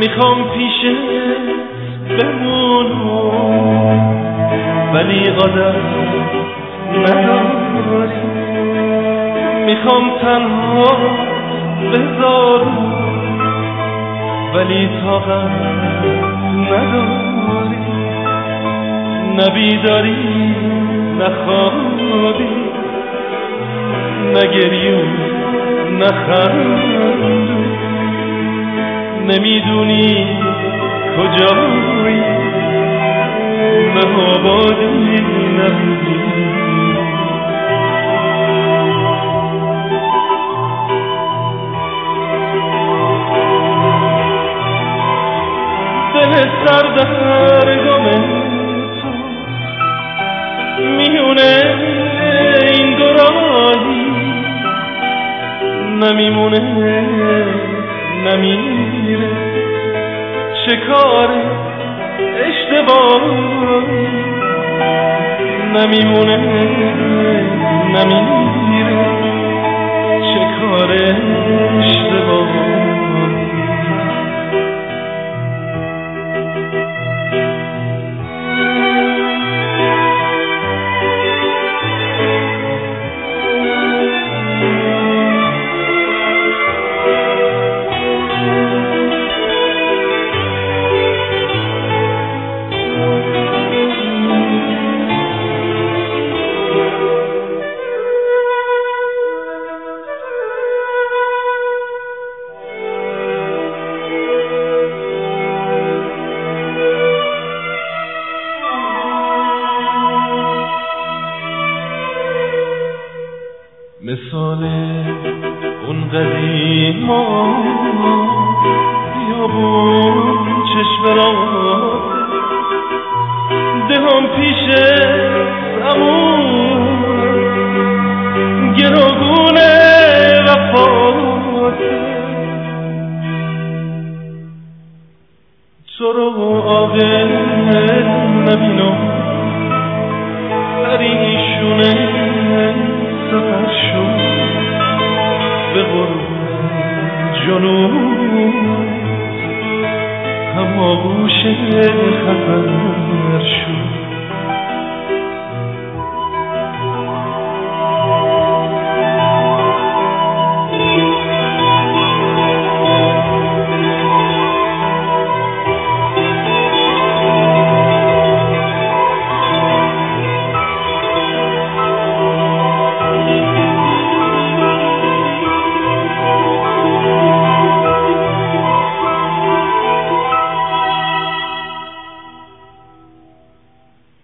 میخوام پیشت بمونم ولی عادت نداری، میخوام تنها بذارم ولی طاقت نداری، نبیداری نخوابی نگریون نخندی، نمیدونی کجایی نه آبادی نبودی. دل سردرگم تو میونه این دورانی نمیمونه نمیره، چه کار اشتباهی نمیمونه نمیره، چه کار اشتباهی. مثال اون قدیما بیابون چشم را دهم پیش زمون گروگون وفات تو رو عاقل نبینم پریشونه سفر شد به غرب جنوب، هم آغوش خطر شد.